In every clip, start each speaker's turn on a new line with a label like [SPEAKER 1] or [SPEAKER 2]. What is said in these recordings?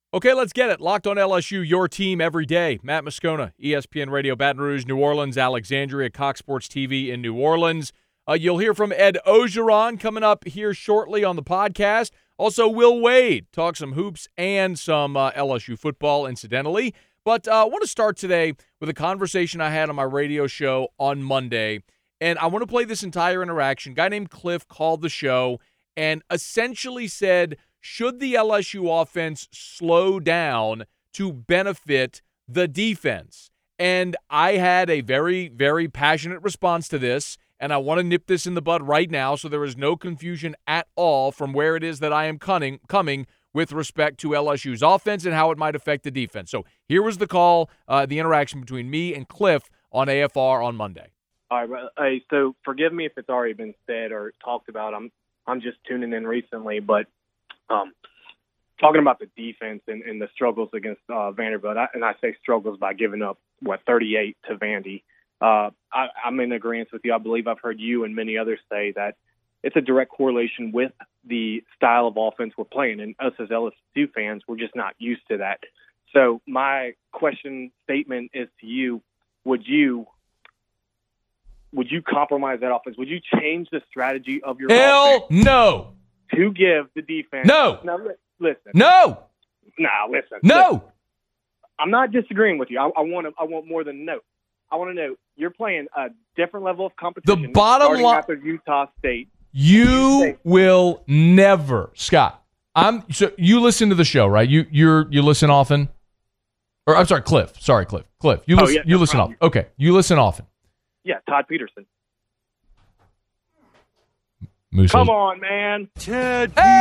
[SPEAKER 1] Okay, let's get it. Locked on LSU, your team every day. Matt Moscona, ESPN Radio, Baton Rouge, New Orleans, Alexandria, Cox Sports TV in New Orleans. You'll hear from Ed Ogeron coming up here shortly on the podcast. Also, Will Wade, talk some hoops and some LSU football, incidentally. But I want to start today with a conversation I had on my radio show on Monday. And I want to play this entire interaction. A guy named Cliff called the show and essentially said, should the LSU offense slow down to benefit the defense? And I had a very, very passionate response to this, and I want to nip this in the bud right now so there is no confusion at all from where it is that I am coming with respect to LSU's offense and how it might affect the defense. So here was the call, the interaction between me and Cliff on AFR on Monday.
[SPEAKER 2] All right, so forgive me if it's already been said or talked about. I'm just tuning in recently, but talking about the defense and the struggles against Vanderbilt, and I say struggles by giving up, 38 to Vandy. I'm in agreement with you. I believe I've heard you and many others say that it's a direct correlation with the style of offense we're playing, and us as LSU fans, we're just not used to that. So my statement is to you, would you compromise that offense? Would you change the strategy of your
[SPEAKER 1] offense?
[SPEAKER 2] Hell
[SPEAKER 1] no.
[SPEAKER 2] To give the defense.
[SPEAKER 1] No.
[SPEAKER 2] Now, listen.
[SPEAKER 1] No.
[SPEAKER 2] Listen.
[SPEAKER 1] No.
[SPEAKER 2] Listen. I'm not disagreeing with you. I want more than no. I want to know you're playing a different level of competition.
[SPEAKER 1] The bottom line
[SPEAKER 2] after Utah State.
[SPEAKER 1] You will never, Scott. So you listen to the show, right? You listen often. Or I'm sorry, Cliff. Sorry, Cliff. Cliff. You listen often. Okay. You listen often.
[SPEAKER 2] Yeah, Todd Peterson.
[SPEAKER 1] Moose.
[SPEAKER 2] Come on, man.
[SPEAKER 1] Ted Peterson.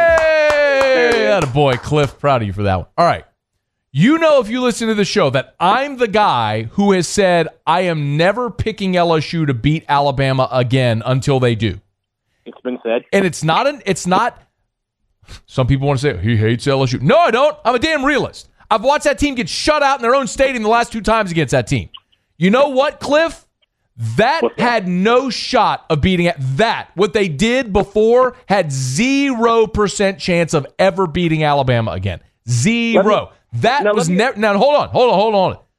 [SPEAKER 1] Hey! Attaboy, Cliff. Proud of you for that one. All right. You know, if you listen to the show, that I'm the guy who has said I am never picking LSU to beat Alabama again until they do.
[SPEAKER 2] It's been said.
[SPEAKER 1] And it's not, some people want to say, he hates LSU. No, I don't. I'm a damn realist. I've watched that team get shut out in their own stadium the last 2 times against that team. You know what, Cliff? That had no shot of beating it. What they did before had 0% chance of ever beating Alabama again. Zero. Now, hold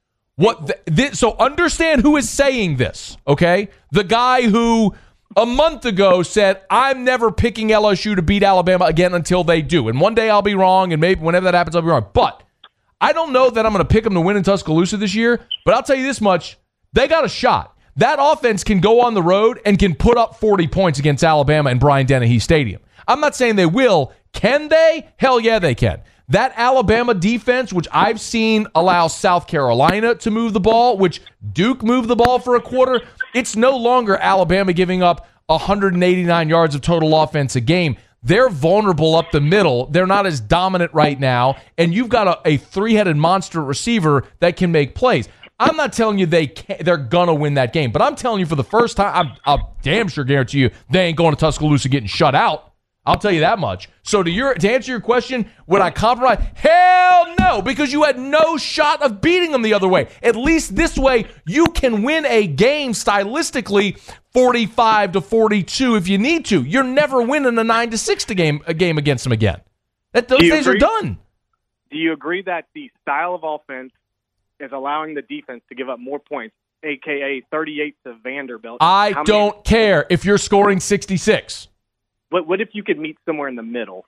[SPEAKER 1] on. So understand who is saying this, okay? The guy who a month ago said, I'm never picking LSU to beat Alabama again until they do. And one day I'll be wrong, and maybe whenever that happens, I'll be wrong. But I don't know that I'm going to pick them to win in Tuscaloosa this year, but I'll tell you this much. They got a shot. That offense can go on the road and can put up 40 points against Alabama in Bryant-Dennehy Stadium. I'm not saying they will. Can they? Hell yeah, they can. That Alabama defense, which I've seen allow South Carolina to move the ball, which Duke moved the ball for a quarter, it's no longer Alabama giving up 189 yards of total offense a game. They're vulnerable up the middle. They're not as dominant right now, and you've got a three-headed monster receiver that can make plays. I'm not telling you they're going to win that game, but I'm telling you for the first time, I'll damn sure guarantee you they ain't going to Tuscaloosa getting shut out. I'll tell you that much. So to answer your question, would I compromise? Hell no, because you had no shot of beating them the other way. At least this way, you can win a game stylistically 45-42 if you need to. You're never winning a 9-6 game against them again. Those days are done.
[SPEAKER 2] Do you agree that the style of offense is allowing the defense to give up more points, a.k.a. 38 to Vanderbilt?
[SPEAKER 1] I don't care if you're scoring 66.
[SPEAKER 2] What if you could meet somewhere in the middle?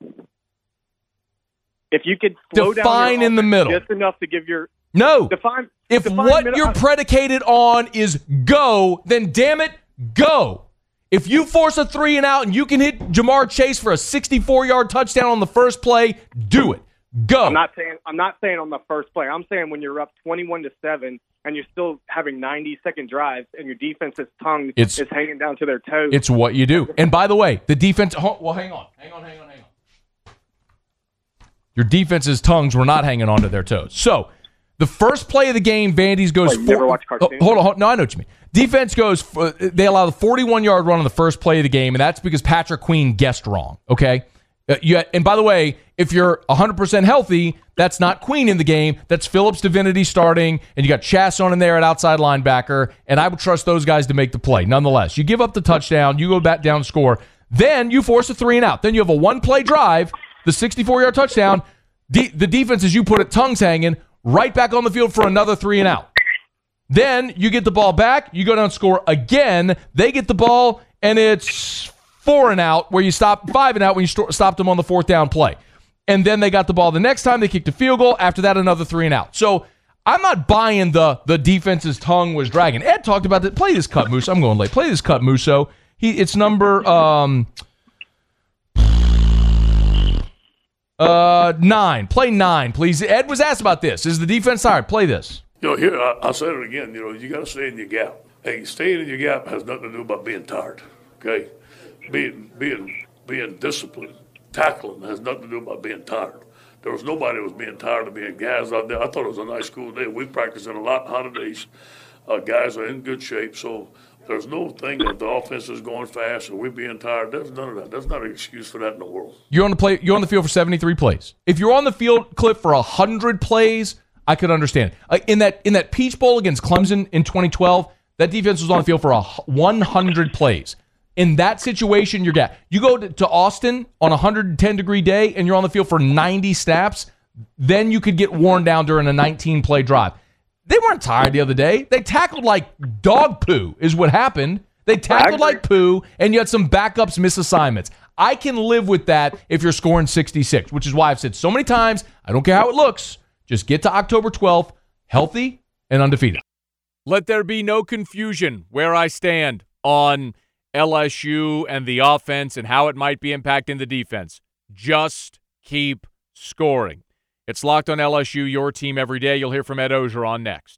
[SPEAKER 2] If you could slow
[SPEAKER 1] define
[SPEAKER 2] down
[SPEAKER 1] in the middle
[SPEAKER 2] just enough to give your
[SPEAKER 1] define what you're predicated on is go, then damn it, go. If you force a 3 and out and you can hit Jamar Chase for a 64-yard touchdown on the first play, do it. Go.
[SPEAKER 2] I'm not saying on the first play. I'm saying when you're up 21-7 and you're still having 90-second drives and your defense's tongue is hanging down to their toes.
[SPEAKER 1] It's what you do. And by the way, the defense. Well, hang on. Your defense's tongues were not hanging onto their toes. So the first play of the game, Vandy's goes.
[SPEAKER 2] Never watch cartoons?
[SPEAKER 1] Hold on. No, I know what you mean. Defense goes. They allow the 41-yard run on the first play of the game, and that's because Patrick Queen guessed wrong. Okay. And by the way, if you're 100% healthy, that's not Queen in the game. That's Phillips Divinity starting, and you got Chasson in there at outside linebacker, and I would trust those guys to make the play. Nonetheless, you give up the touchdown, you go back down and score, then you force a 3 and out. Then you have a one-play drive, the 64-yard touchdown. The defense, as you put it, tongues hanging, right back on the field for another 3 and out. Then you get the ball back, you go down and score again. They get the ball, and it's 4 and out, where you stop 5 and out when you stopped them on the 4th down play. And then they got the ball the next time, they kicked a field goal. After that, another 3 and out. So I'm not buying the defense's tongue was dragging. Ed talked about that. Play this cut, Musso. I'm going late. Play this cut, Musso. It's number 9. Play 9, please. Ed was asked about this. Is the defense tired? Play this.
[SPEAKER 3] Here, I'll say it again. You got to stay in your gap. Hey, staying in your gap has nothing to do about being tired. Okay, being disciplined, tackling has nothing to do about being tired. There was nobody that was being tired of being guys out there. I thought it was a nice, cool day. We practiced in a lot hotter days. Guys are in good shape, so there's no thing that the offense is going fast and we're being tired. There's none of that. There's not an excuse for that in the world. You're on
[SPEAKER 1] the field for 73 plays. If you're on the field, Cliff, for 100 plays, I could understand. In that Peach Bowl against Clemson in 2012, that defense was on the field for 100 plays. In that situation, you go to Austin on a 110-degree day and you're on the field for 90 snaps, then you could get worn down during a 19-play drive. They weren't tired the other day. They tackled like dog poo is what happened. They tackled like poo, and you had some backups miss assignments. I can live with that if you're scoring 66, which is why I've said so many times, I don't care how it looks, just get to October 12th healthy and undefeated. Let there be no confusion where I stand on LSU and the offense and how it might be impacting the defense. Just keep scoring. It's Locked on LSU, your team every day. You'll hear from Ed Ogeron next.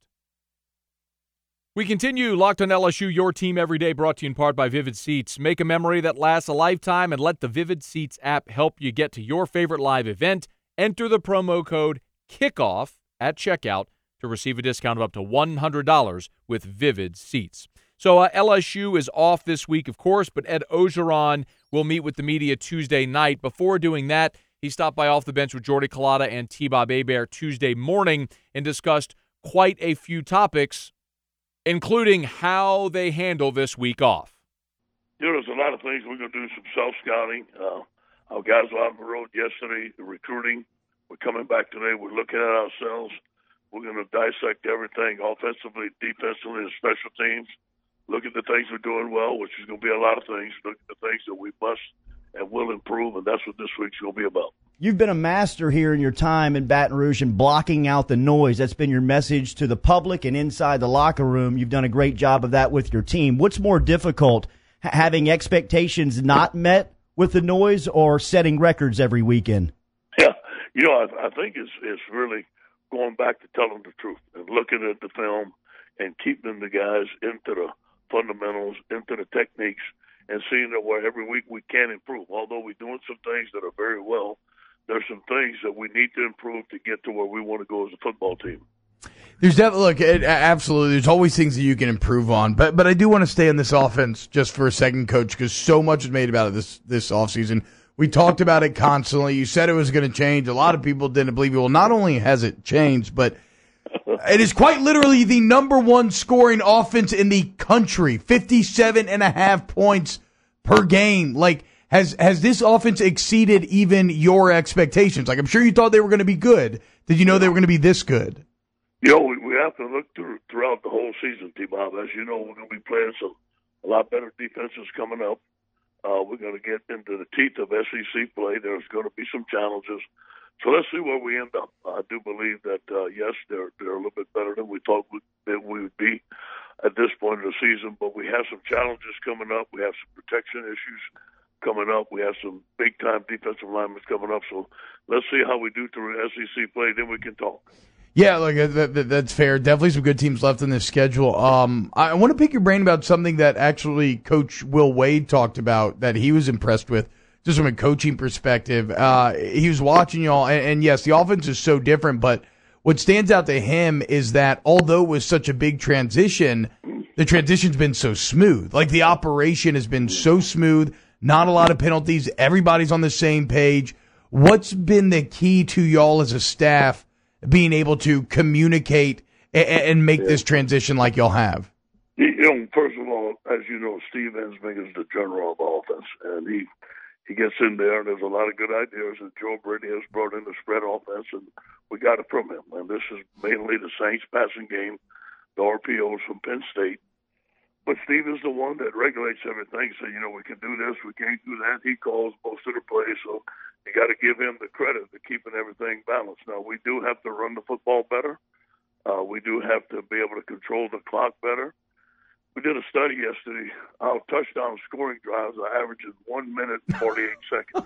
[SPEAKER 1] We continue Locked on LSU, your team every day, brought to you in part by Vivid Seats. Make a memory that lasts a lifetime and let the Vivid Seats app help you get to your favorite live event. Enter the promo code KICKOFF at checkout to receive a discount of up to $100 with Vivid Seats. So LSU is off this week, of course, but Ed Ogeron will meet with the media Tuesday night. Before doing that, he stopped by Off the Bench with Jordy Culotta and T-Bob Hebert Tuesday morning and discussed quite a few topics, including how they handle this week off.
[SPEAKER 3] There's a lot of things we're going to do, some self-scouting. Our guys were out on the road yesterday, the recruiting. We're coming back today. We're looking at ourselves. We're going to dissect everything, offensively, defensively, and special teams. Look at the things we're doing well, which is going to be a lot of things. Look at the things that we must and will improve, and that's what this week's going to be about.
[SPEAKER 4] You've been a master here in your time in Baton Rouge and blocking out the noise. That's been your message to the public and inside the locker room. You've done a great job of that with your team. What's more difficult, having expectations not met with the noise or setting records every weekend?
[SPEAKER 3] Yeah, I think it's really going back to telling the truth and looking at the film and keeping the guys into the fundamentals, into the techniques, and seeing that where every week we can improve. Although we're doing some things that are very well, there's some things that we need to improve to get to where we want to go as a football team.
[SPEAKER 5] There's definitely, absolutely, there's always things that you can improve on. But I do want to stay on this offense just for a second, Coach, because so much is made about it this offseason. We talked about it constantly. You said it was going to change. A lot of people didn't believe you. Well, not only has it changed, but it is quite literally the number one scoring offense in the country, 57.5 points per game. Like, has this offense exceeded even your expectations? Like, I'm sure you thought they were going to be good. Did you know they were going to be this good?
[SPEAKER 3] We have to look throughout the whole season, T-Bob. As you know, we're going to be playing a lot better defenses coming up. We're going to get into the teeth of SEC play. There's going to be some challenges. So let's see where we end up. I do believe that, yes, they're a little bit better than we thought that we would be at this point of the season, but we have some challenges coming up. We have some protection issues coming up. We have some big-time defensive linemen coming up. So let's see how we do through SEC play, then we can talk.
[SPEAKER 5] Yeah, look, that's fair. Definitely some good teams left in this schedule. I want to pick your brain about something that actually Coach Will Wade talked about that he was impressed with, just from a coaching perspective. He was watching y'all, and yes, the offense is so different, but what stands out to him is that although it was such a big transition, the transition's been so smooth. Like, the operation has been so smooth, not a lot of penalties, everybody's on the same page. What's been the key to y'all as a staff being able to communicate and make this transition like y'all have?
[SPEAKER 3] First of all, as you know, Steve Ensming is the general of offense, and he gets in there, and there's a lot of good ideas that Joe Brady has brought in the spread offense, and we got it from him. And this is mainly the Saints passing game, the RPOs from Penn State. But Steve is the one that regulates everything. So, we can do this, we can't do that. He calls most of the plays, so you got to give him the credit for keeping everything balanced. Now, we do have to run the football better. We do have to be able to control the clock better. We did a study yesterday. Our touchdown scoring drives are averaging 1 minute and 48 seconds.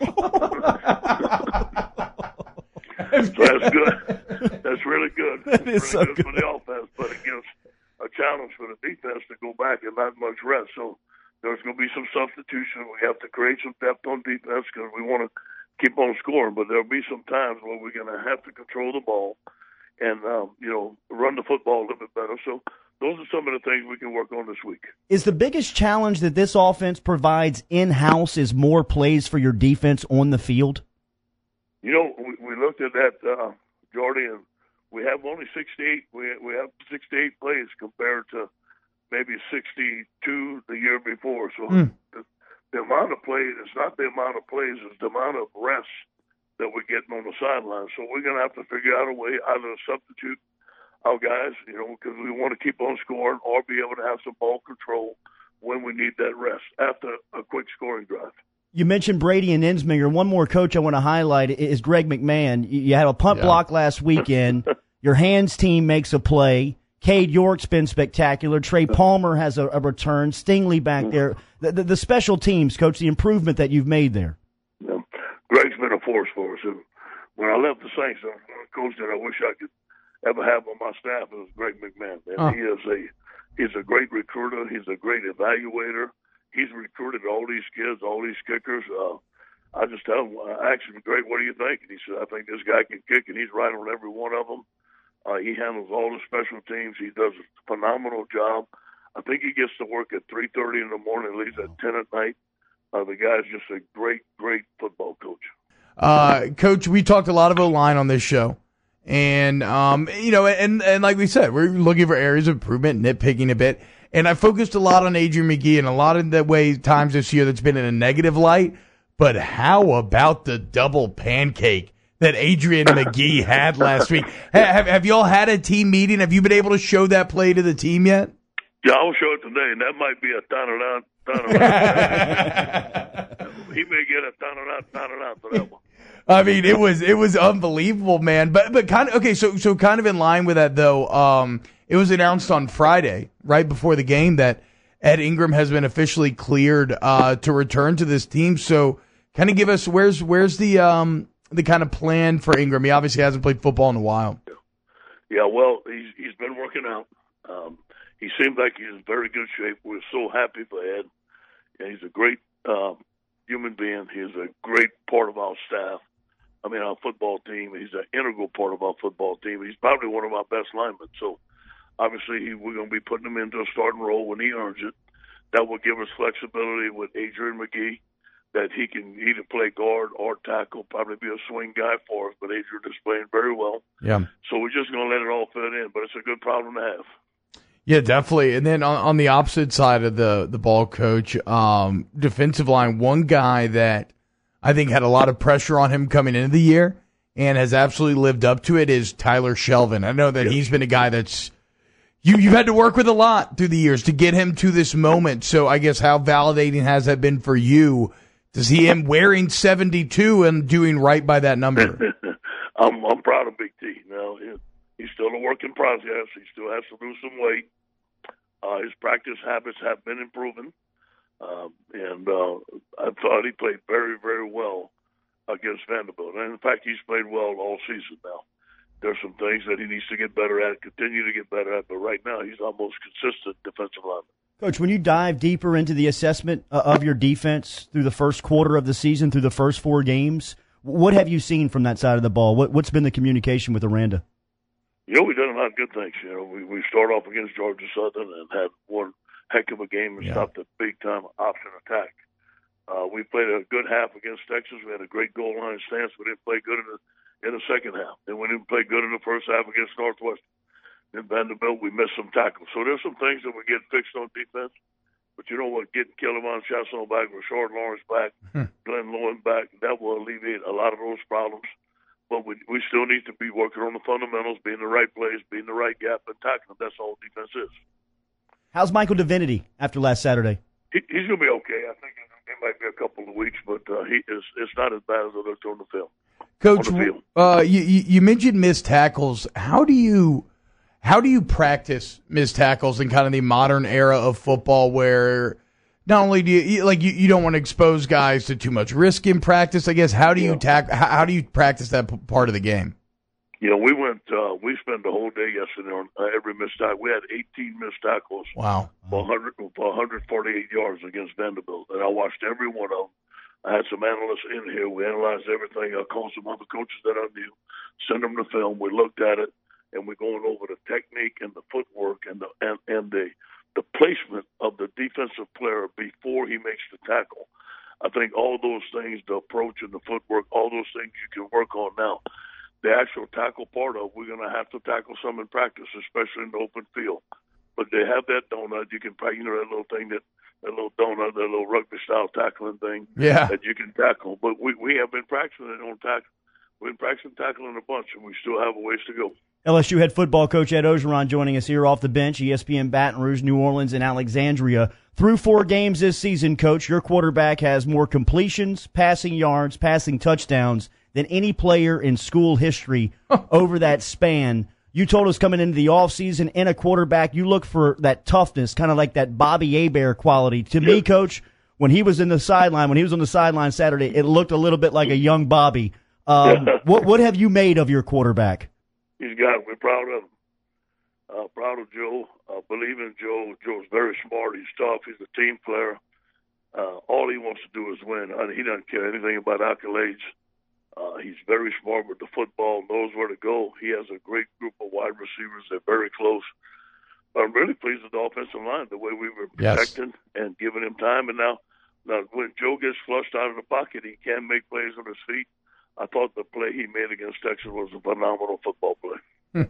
[SPEAKER 3] So that's good. That's really good.
[SPEAKER 4] That is so
[SPEAKER 3] good for the offense, but it gives a challenge for the defense to go back and not much rest. So there's going to be some substitution. We have to create some depth on defense because we want to keep on scoring. But there'll be some times where we're going to have to control the ball and run the football a little bit better. So those are some of the things we can work on this week.
[SPEAKER 4] Is the biggest challenge that this offense provides in-house is more plays for your defense on the field?
[SPEAKER 3] We looked at that, Jordy, and we have only 68. We have 68 plays compared to maybe 62 the year before. So the amount of plays, it's not the amount of plays, it's the amount of rests that we're getting on the sideline. So we're going to have to figure out a way either to substitute our guys, because we want to keep on scoring or be able to have some ball control when we need that rest after a quick scoring drive.
[SPEAKER 4] You mentioned Brady and Ensminger. One more coach I want to highlight is Greg McMahon. You had a punt block last weekend. Your hands team makes a play. Cade York's been spectacular. Trey Palmer has a return. Stingley back there. The special teams, Coach, the improvement that you've made there.
[SPEAKER 3] Yeah. Greg's been a force for us. And when I left the Saints, a coach that I wish I could ever have on my staff was Greg McMahon. And he's a great recruiter. He's a great evaluator. He's recruited all these kids, all these kickers. I just tell him, I asked him, Greg, what do you think? And he said, I think this guy can kick, and he's right on every one of them. He handles all the special teams. He does a phenomenal job. I think he gets to work at 3:30 in the morning, leaves at 10 at night. The guy's just a great, great football coach.
[SPEAKER 5] Coach, we talked a lot of O-line on this show. And, and like we said, we're looking for areas of improvement, nitpicking a bit. And I focused a lot on Adrian McGee and a lot of the times this year that's been in a negative light. But how about the double pancake that Adrian McGee had last week? Have y'all had a team meeting? Have you been able to show that play to the team yet?
[SPEAKER 3] Yeah, I'll show it today, and that might be a turnaround. He may get a turnaround for that one.
[SPEAKER 5] I mean, it was unbelievable, man. But kind of okay. So kind of in line with that though, it was announced on Friday, right before the game, that Ed Ingram has been officially cleared to return to this team. So kind of give us where's the kind of plan for Ingram? He obviously hasn't played football in a while.
[SPEAKER 3] Yeah, well, he's been working out. He seems like he's in very good shape. We're so happy for Ed. Yeah, he's a great human being. He's a great part of our staff. I mean, our football team. He's an integral part of our football team. He's probably one of our best linemen. So, obviously, we're going to be putting him into a starting role when he earns it. That will give us flexibility with Adrian McGee, that he can either play guard or tackle, probably be a swing guy for us. But Adrian is playing very well.
[SPEAKER 5] Yeah.
[SPEAKER 3] So we're just going to let it all fit in. But it's a good problem to have.
[SPEAKER 5] Yeah, definitely. And then on the opposite side of the ball, Coach, defensive line, one guy that I think had a lot of pressure on him coming into the year and has absolutely lived up to it is Tyler Shelvin. I know that he's been a guy that's you've had to work with a lot through the years to get him to this moment. So I guess how validating has that been for you to see him wearing 72 and doing right by that number?
[SPEAKER 3] I'm proud of Big T. Now, he's still a work in process. He still has to lose some weight. His practice habits have been improving. And I thought he played very, very well against Vanderbilt. And, in fact, he's played well all season now. There's some things that he needs to get better at, continue to get better at, but right now he's our most consistent defensive lineman.
[SPEAKER 4] Coach, when you dive deeper into the assessment of your defense through the first quarter of the season, through the first 4 games, what have you seen from that side of the ball? What's been the communication with Aranda?
[SPEAKER 3] We've done a lot of good things. We started off against Georgia Southern and had one heck of a game and stopped a big-time option attack. We played a good half against Texas. We had a great goal line stance. We didn't play good in the second half. And we didn't play good in the first half against Northwestern. In Vanderbilt, we missed some tackles. So there's some things that we get fixed on defense. But you know what? Getting Kelvin Chancellor back, Rashard Lawrence back, Glenn Lowen back, that will alleviate a lot of those problems. But we still need to be working on the fundamentals, being in the right place, being in the right gap, and tackling. That's all defense is.
[SPEAKER 4] How's Michael Divinity after last Saturday?
[SPEAKER 3] He's going to be okay. I think it might be a couple of weeks, but it's not as bad as it looked on the film.
[SPEAKER 5] Coach, you mentioned missed tackles. How do you practice missed tackles in kind of the modern era of football where not only do you don't want to expose guys to too much risk in practice, I guess, how do you practice that part of the game?
[SPEAKER 3] We spent the whole day yesterday on every missed tackle. We had 18 missed tackles.
[SPEAKER 5] Wow.
[SPEAKER 3] For 148 yards against Vanderbilt. And I watched every one of them. I had some analysts in here. We analyzed everything. I called some other coaches that I knew, sent them the film. We looked at it, and we're going over the technique and the footwork and the placement of the defensive player before he makes the tackle. I think all those things, the approach and the footwork, all those things you can work on now. The actual tackle part of, we're going to have to tackle some in practice, especially in the open field. But they have that donut. You can practice, that little thing, that little donut, that little rugby-style tackling thing that you can tackle. But we have been practicing it on tackle. We've been practicing tackling a bunch, and we still have a ways to go.
[SPEAKER 4] LSU head football coach Ed Ogeron joining us here off the bench, ESPN Baton Rouge, New Orleans, and Alexandria. Through 4 games this season, Coach, your quarterback has more completions, passing yards, passing touchdowns than any player in school history over that span. You told us coming into the offseason, in a quarterback, you look for that toughness, kind of like that Bobby Hebert quality. To me, Coach, when he was on the sideline Saturday, it looked a little bit like a young Bobby. What have you made of your quarterback?
[SPEAKER 3] He's got it. We're proud of him. Proud of Joe. Believe in Joe. Joe's very smart. He's tough. He's a team player. All he wants to do is win. He doesn't care anything about accolades. He's very smart with the football, knows where to go. He has a great group of wide receivers. They're very close. I'm really pleased with the offensive line, the way we were protecting and giving him time. And now when Joe gets flushed out of the pocket, he can make plays on his feet. I thought the play he made against Texas was a phenomenal football play.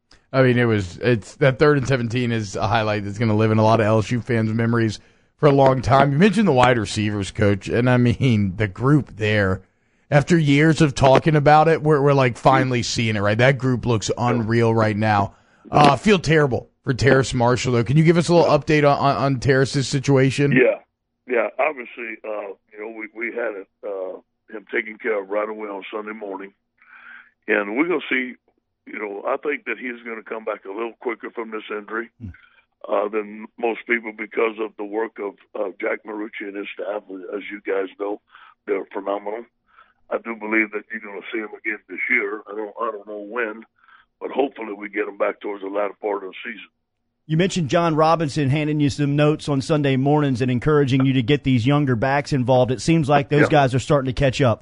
[SPEAKER 5] I mean, it's that 3rd and 17 is a highlight that's going to live in a lot of LSU fans' memories for a long time. You mentioned the wide receivers, Coach, and I mean the group there. After years of talking about it, we're like finally seeing it, right? That group looks unreal right now. I feel terrible for Terrace Marshall, though. Can you give us a little update on Terrace's situation?
[SPEAKER 3] Yeah. Obviously, we had him taken care of right away on Sunday morning. And we're going to see, I think that he's going to come back a little quicker from this injury than most people because of the work of Jack Marucci and his staff. As you guys know, they're phenomenal. I do believe that you're going to see him again this year. I don't know when, but hopefully we get him back towards the latter part of the season.
[SPEAKER 4] You mentioned John Robinson handing you some notes on Sunday mornings and encouraging you to get these younger backs involved. It seems like those guys are starting to catch up.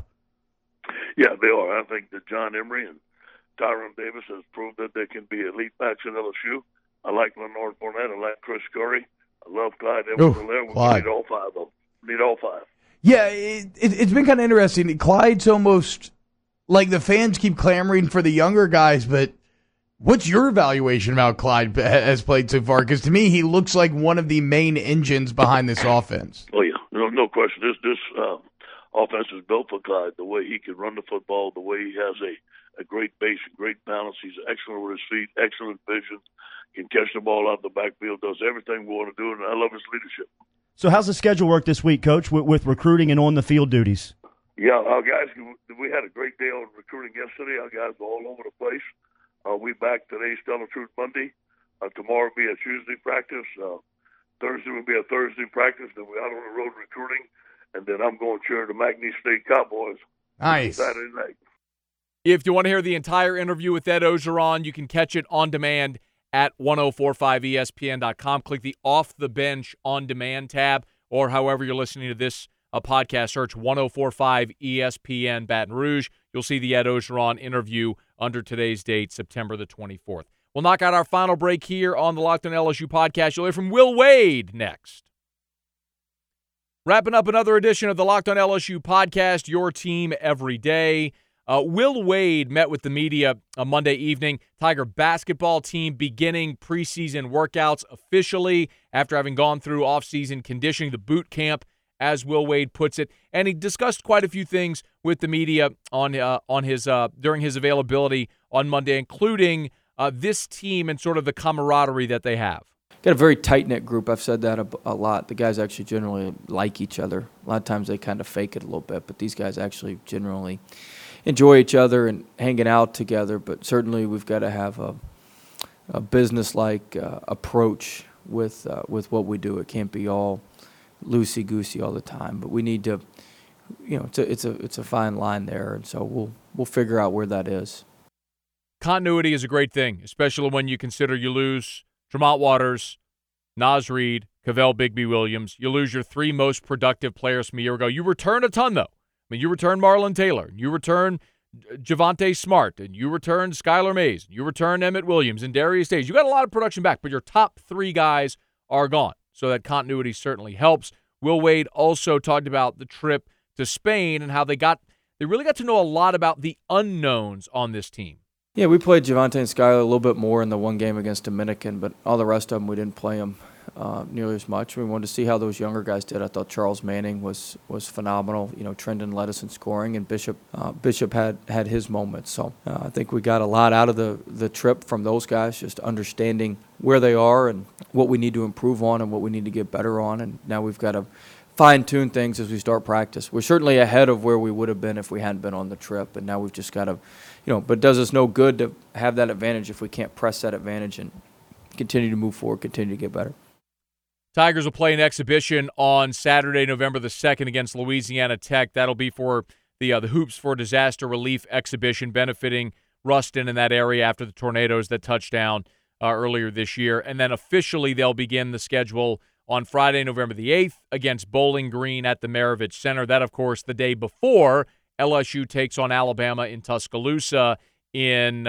[SPEAKER 3] Yeah, they are. I think that John Emery and Tyron Davis has proved that they can be elite backs in LSU. I like Leonard Fournette. I like Chris Curry. I love Clyde Edwards-Helaire. We need all 5 of them. Need all 5.
[SPEAKER 5] Yeah, it's been kind of interesting. Clyde's almost like the fans keep clamoring for the younger guys, but what's your evaluation about Clyde has played so far? Because to me, he looks like one of the main engines behind this offense.
[SPEAKER 3] Oh, yeah. No question. This offense is built for Clyde, the way he can run the football, the way he has a great base, great balance. He's excellent with his feet, excellent vision, can catch the ball out the backfield, does everything we want to do, and I love his leadership.
[SPEAKER 4] So how's the schedule work this week, Coach, with recruiting and on-the-field duties?
[SPEAKER 3] Yeah, our guys, we had a great day on recruiting yesterday. Our guys are all over the place. We back today, Stellar Truth Monday. Tomorrow will be a Tuesday practice. Thursday will be a Thursday practice. Then we're out on the road recruiting. And then I'm going to cheer the McNeese State Cowboys Saturday night.
[SPEAKER 1] If you want to hear the entire interview with Ed Ogeron, you can catch it on demand at 1045ESPN.com. Click the Off the Bench on Demand tab, or however you're listening to this podcast, search 1045 ESPN Baton Rouge. You'll see the Ed Ogeron interview under today's date, September the 24th. We'll knock out our final break here on the Locked On LSU podcast. You'll hear from Will Wade next. Wrapping up another edition of the Locked On LSU podcast, your team every day. Will Wade met with the media on Monday evening. Tiger basketball team beginning preseason workouts officially after having gone through offseason conditioning, the boot camp, as Will Wade puts it. And he discussed quite a few things with the media on his during his availability on Monday, including this team and sort of the camaraderie that they have.
[SPEAKER 6] Got a very tight-knit group. I've said that a lot. The guys actually generally like each other. A lot of times they kind of fake it a little bit, but these guys actually generally enjoy each other and hanging out together. But certainly we've got to have a business-like approach with what we do. It can't be all loosey-goosey all the time. But we need to, it's a fine line there, and so we'll figure out where that is.
[SPEAKER 1] Continuity is a great thing, especially when you consider you lose Tremont Waters, Naz Reid, Cavell Bigby-Williams. You lose your three most productive players from a year ago. You return a ton, though. I mean, you return Marlon Taylor. You return Javonte Smart. And you return Skylar Mays. You return Emmett Williams and Darius Days. You got a lot of production back, but your top three guys are gone. So that continuity certainly helps. Will Wade also talked about the trip to Spain and how they really got to know a lot about the unknowns on this team.
[SPEAKER 6] Yeah, we played Javonte and Skylar a little bit more in the one game against Dominican, but all the rest of them, we didn't play them nearly as much. We wanted to see how those younger guys did. I thought Charles Manning was phenomenal. Trendon led us in scoring, and Bishop had his moments. So I think we got a lot out of the trip from those guys, just understanding where they are and what we need to improve on and what we need to get better on. And now we've got to fine-tune things as we start practice. We're certainly ahead of where we would have been if we hadn't been on the trip, and now we've just got to, but it does us no good to have that advantage if we can't press that advantage and continue to move forward, continue to get better.
[SPEAKER 1] Tigers will play an exhibition on Saturday, November the 2nd against Louisiana Tech. That'll be for the Hoops for Disaster Relief exhibition benefiting Ruston in that area after the tornadoes that touched down earlier this year. And then officially they'll begin the schedule on Friday, November the 8th against Bowling Green at the Maravich Center. That, of course, the day before LSU takes on Alabama in Tuscaloosa in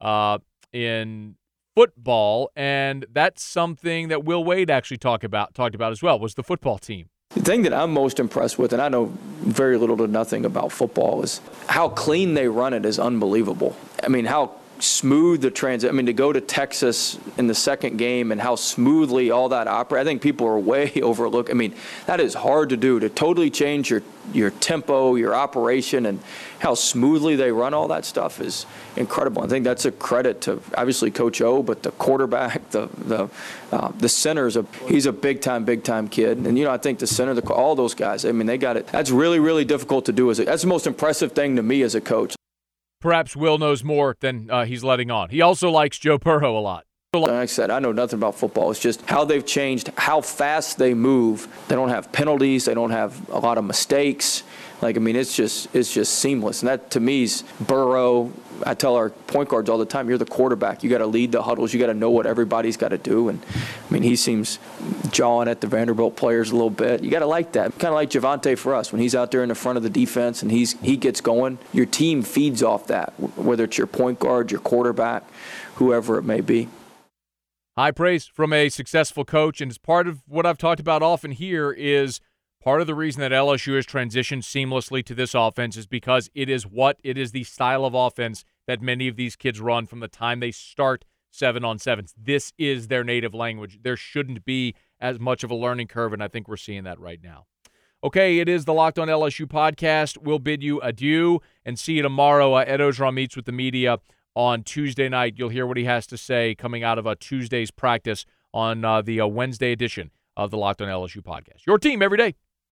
[SPEAKER 1] football, and that's something that Will Wade actually talked about as well, was the football team.
[SPEAKER 6] The thing that I'm most impressed with, and I know very little to nothing about football, is how clean they run it is unbelievable. I mean, how smooth the transit. I mean, to go to Texas in the second game and how smoothly all that operates, I think people are way overlooked. I mean, that is hard to do, to totally change your tempo, your operation, and how smoothly they run all that stuff is incredible. I think that's a credit to obviously Coach O, but the quarterback, the center he's a big time kid, and I think the center, all those guys. I mean, they got it. That's really, really difficult to do. That's the most impressive thing to me as a coach.
[SPEAKER 1] Perhaps Will knows more than he's letting on. He also likes Joe Burrow a lot.
[SPEAKER 6] Like I said, I know nothing about football. It's just how they've changed, how fast they move. They don't have penalties. They don't have a lot of mistakes. It's just seamless. And that, to me, is Burrow. I tell our point guards all the time, you're the quarterback. You got to lead the huddles. You got to know what everybody's got to do. And, he seems jawing at the Vanderbilt players a little bit. You got to like that. Kind of like Javonte for us. When he's out there in the front of the defense and he gets going, your team feeds off that, whether it's your point guard, your quarterback, whoever it may be.
[SPEAKER 1] High praise from a successful coach, and it's part of what I've talked about often here is part of the reason that LSU has transitioned seamlessly to this offense is because it is the style of offense that many of these kids run from the time they start 7-on-7s. This is their native language. There shouldn't be as much of a learning curve, and I think we're seeing that right now. Okay, it is the Locked On LSU podcast. We'll bid you adieu and see you tomorrow. Ed Ogeron meets with the media on Tuesday night. You'll hear what he has to say coming out of Tuesday's practice on the Wednesday edition of the Locked On LSU podcast. Your team every day.